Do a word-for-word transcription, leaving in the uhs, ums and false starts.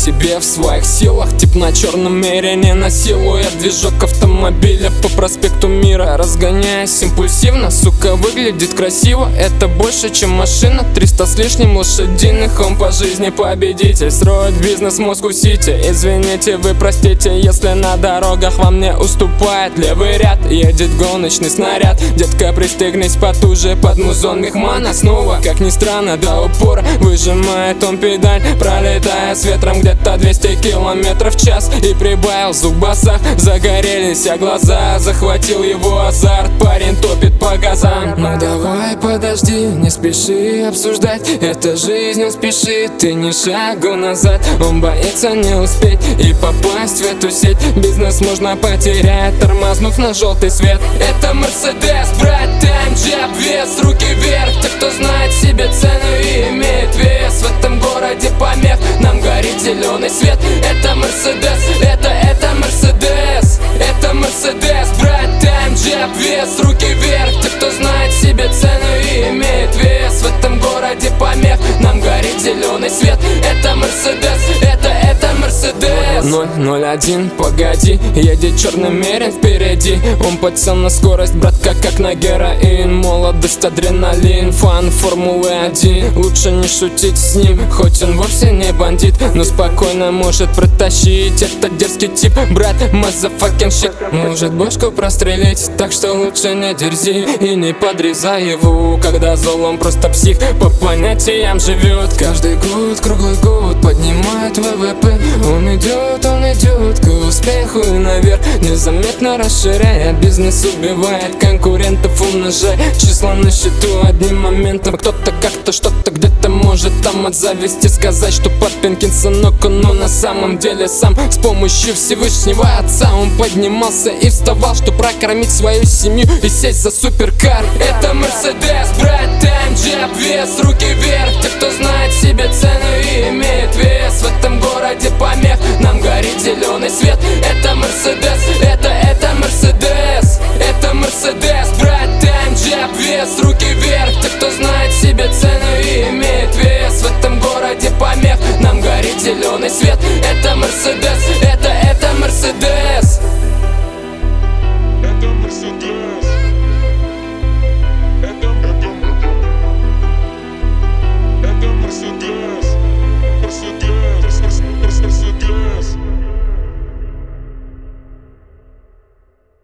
себе в своих силах. Тип на черном мерине насилуя движок автомобиля по проспекту Мира, разгоняясь импульсивно. Сука, выглядит красиво, это больше, чем машина. Триста с лишним лошадиных, он по жизни победитель. Строит бизнес в Москву-Сити. Извините, вы простите, если на дорогах вам не уступает левый ряд. Едет гоночный снаряд. Детка, пристегнись потуже под музон Мехмана. Снова, как ни странно, до упора выжимает он педаль, пролетая с ветром где-то двести километров в час. И прибавил звук баса, загорелись а глаза. Захватил его азарт, парень топит по газам. Ну давай подожди, не спеши обсуждать, это жизнь, он спешит, ты ни шагу назад. Он боится не успеть и попасть в эту сеть. Бизнес можно потерять, тормознув на желтый свет. Это Мерседес, брать тайм-джеб, вес, руки вверх. Те, кто знает себе цену и имеет вес. В этом городе помех, нам горит зеленый свет. Это Мерседес, это, это Мерседес. Это Мерседес, брать тайм-джеб, вес, руки вверх. Те, кто знает себе цену и имеет вес. В этом городе помех, нам горит зеленый свет. Это Мерседес, это, это Мерседес. ноль ноль один, погоди, едет черный мерин впереди. Он подсел на скорость, братка, как на героин. Молодость, адреналин, фан Формулы один. Лучше не шутить с ним, хоть он вовсе не бандит, но спокойно может протащить этот дерзкий тип. Брат, мазафакин щит, может бошку прострелить, так что лучше не дерзи и не подрезай его. Когда зол, он просто псих, по понятиям живет. Каждый год, круглый год поднимает ВВП. Он идет, он идет к успеху и наверх, незаметно расширяя бизнес, убивает конкурентов, умножая числа на счету одним моментом. Кто-то как-то что-то где-то может там отзавести, сказать, что папенькин сынок, но на самом деле сам с помощью Всевышнего Отца он поднимался и вставал, чтобы прокормить свою семью и сесть за суперкар. Это Мерседес, брать тайм-джеб, вес, руки вверх. Те, кто знает себе цену и имеет вес. В этом городе помех, нам горит зеленый свет. Это Мерседес.